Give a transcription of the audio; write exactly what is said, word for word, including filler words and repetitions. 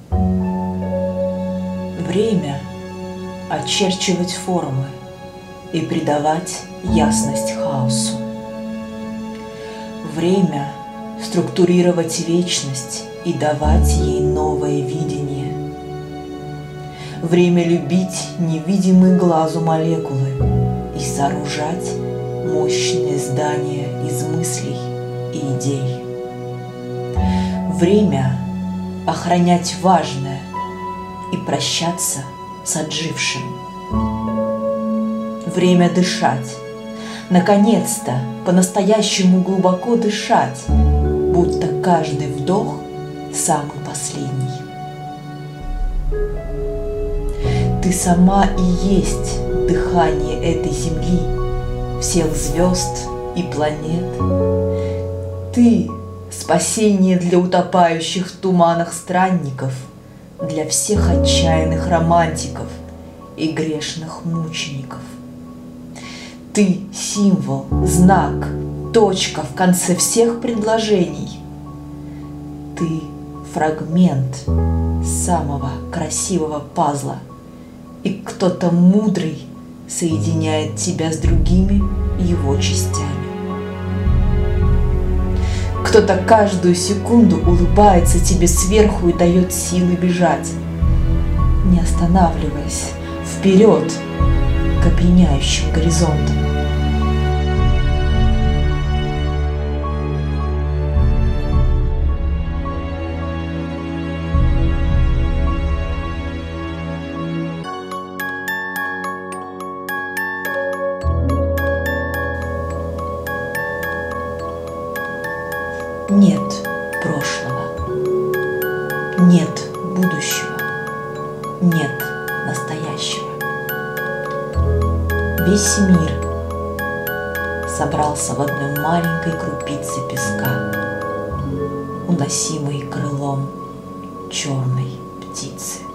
Время очерчивать формы и придавать ясность хаосу. Время структурировать вечность и давать ей новое видение. Время любить невидимые глазу молекулы и сооружать мощные здания из мыслей и идей. Время охранять важное и прощаться с отжившим. Время дышать, наконец-то по-настоящему глубоко дышать, будто каждый вдох самый последний. Ты сама и есть дыхание этой земли, всех звезд и планет. Ты — спасение для утопающих в туманах странников, для всех отчаянных романтиков и грешных мучеников. Ты — символ, знак, точка в конце всех предложений. Ты — фрагмент самого красивого пазла, и кто-то мудрый соединяет тебя с другими его частями. Кто-то каждую секунду улыбается тебе сверху и дает силы бежать, не останавливаясь, вперед к опьяняющим горизонтам. Нет прошлого, нет будущего, нет настоящего. Весь мир собрался в одной маленькой крупице песка, уносимой крылом черной птицы.